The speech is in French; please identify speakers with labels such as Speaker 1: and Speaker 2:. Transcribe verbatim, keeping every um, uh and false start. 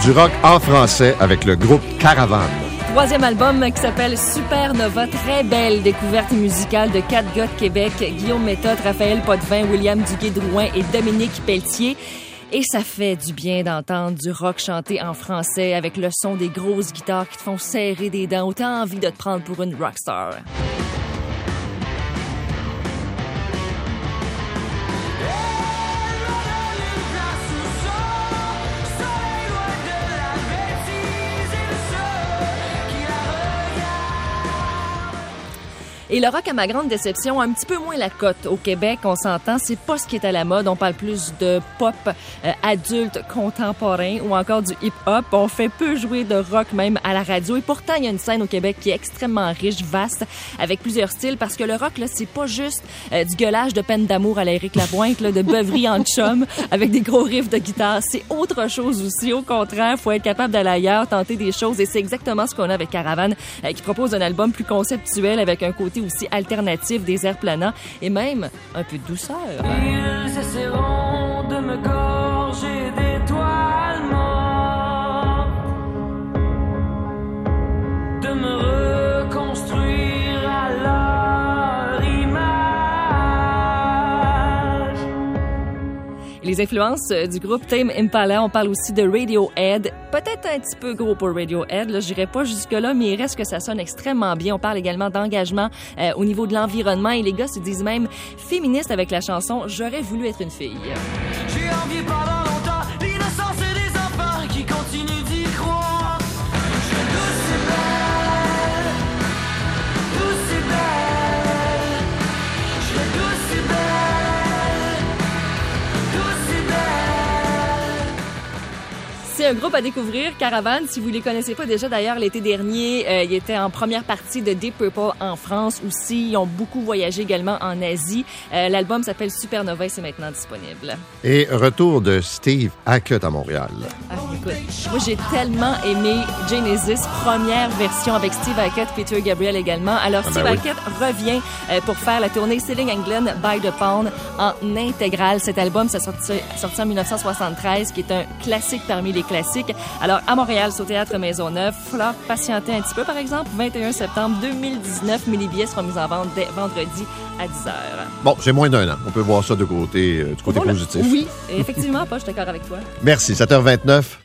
Speaker 1: du rock en français avec le groupe Caravane.
Speaker 2: Troisième album qui s'appelle Supernova, très belle découverte musicale de quatre gars de Québec, Guillaume Méthode, Raphaël Potvin, William Duguay-Drouin et Dominique Pelletier. Et ça fait du bien d'entendre du rock chanté en français avec le son des grosses guitares qui te font serrer des dents. Autant envie de te prendre pour une rockstar. Et le rock, à ma grande déception, un petit peu moins la cote au Québec, on s'entend, c'est pas ce qui est à la mode. On parle plus de pop euh, adulte contemporain ou encore du hip-hop. On fait peu jouer de rock même à la radio. Et pourtant, il y a une scène au Québec qui est extrêmement riche, vaste, avec plusieurs styles, parce que le rock, là, c'est pas juste euh, du gueulage de peine d'amour à l'Éric Lapointe, là, de beuverie en chum, avec des gros riffs de guitare. C'est autre chose aussi. Au contraire, faut être capable d'aller ailleurs, tenter des choses. Et c'est exactement ce qu'on a avec Caravane, euh, qui propose un album plus conceptuel avec un côté aussi alternatif, des airs planants et même un peu de douceur.
Speaker 3: Ils essaieront de me gorger d'étoiles mortes, de me reconstruire à leur image.
Speaker 2: Les influences du groupe Tame Impala, on parle aussi de Radiohead. Peut-être un petit peu gros pour Radiohead, là, je dirais pas jusque-là, mais il reste que ça sonne extrêmement bien. On parle également d'engagement euh, au niveau de l'environnement et les gars se disent même féministes avec la chanson « J'aurais voulu être une fille ».
Speaker 3: J'ai envié pendant longtemps l'innocence des enfants qui continuent d'y croire. Je veux tous ces belles, tous ces belles. Je veux tous ces belles, tous ces belles.
Speaker 2: C'est un groupe à découvrir, Caravane. Si vous les connaissez pas déjà, d'ailleurs, l'été dernier, euh, ils étaient en première partie de Deep Purple en France aussi. Ils ont beaucoup voyagé également en Asie. Euh, l'album s'appelle Supernova et c'est maintenant disponible.
Speaker 1: Et retour de Steve Hackett à Montréal.
Speaker 2: Ah, écoute, moi, j'ai tellement aimé Genesis, première version avec Steve Hackett, Peter Gabriel également. Alors,
Speaker 1: Ah ben
Speaker 2: Steve
Speaker 1: oui.
Speaker 2: Hackett revient euh, pour faire la tournée Sailing England by the Pound en intégrale. Cet album, ça sorti, sorti en dix-neuf cent soixante-treize, qui est un classique parmi les classiques. Alors, à Montréal, c'est au Théâtre Maisonneuve. Il va falloir patienter un petit peu, par exemple. vingt et un septembre deux mille dix-neuf, mais les billets seront mis en vente dès vendredi à dix heures.
Speaker 1: Bon, j'ai moins d'un an. On peut voir ça de côté, euh, du côté
Speaker 2: Voilà.
Speaker 1: positif.
Speaker 2: Oui, effectivement, pas, je suis d'accord avec toi.
Speaker 1: Merci. sept heures vingt-neuf.